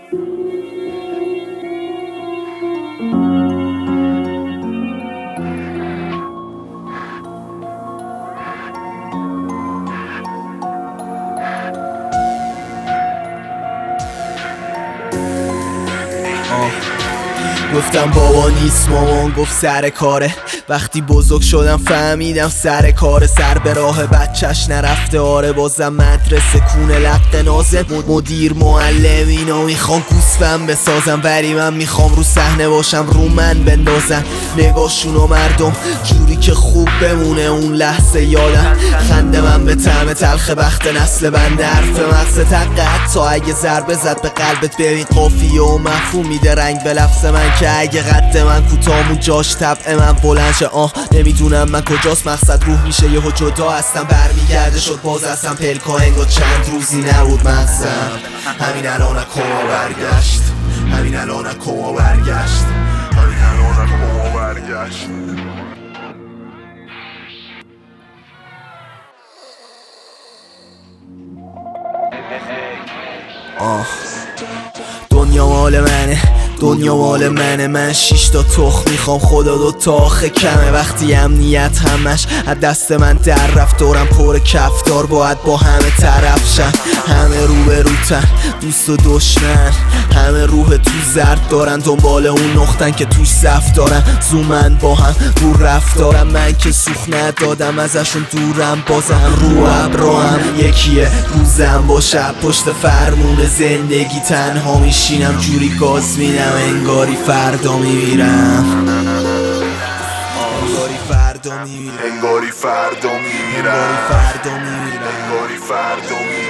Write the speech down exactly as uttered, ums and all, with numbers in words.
گفتم بابا نیست، مامان گفت سر کاره. وقتی بزرگ شدم فهمیدم سر کاره. سر به راه بچهش نرفته، آره بازم مدرسه کونه لق نازه. مدیر معلم اینا میخوام گوسفند بسازم، ولی من میخوام رو صحنه باشم، رو من بندازن نگاهشونو مردم جوری که خوب بمونه اون لحظه یادم. خنده من به طعم تلخ بخت نسل بنده، حرف مغز تقت تا اگه ضربه زد به قلبت ببین قافیه و مفهوم میده رنگ به لفظ من، که اگه قد من کوتاه و جاش طبع من بلند شه. آه نمیدونم من کجاست مقصد، روح میشه یهو جدا هستم برمیگرده شد باز هستم پلکا انگار چند روزی نبود مغزم. همین الان کما برگشت، همین الان کما برگشت، همین الان کما برگشت. آه دنیا مال منه، دنیا مال منه. من شیش تا تخ میخوام، خدا دو تا آخه کمه. وقتی امنیت همش از دست من در رفت، دورم پر کفتار باید با همه طرف شن. همه رو به روتن، دوست و دشمن، همه روح تو زرد دارن، دنبال اون نقطن که توش زفت دارن. زومن با هم رو رفتارم، من که سوخ ندادم ازشون دورم، بازم رو ابرام یکیه روزم با شب پشت فرمون زندگی تنها میشینم، جوری گاز میدم انگاری فردا میمیرم، انگاری فردا میمیرم، انگاری فردا میمیرم، انگاری فردا میمیرم، انگاری فردا میمیرم.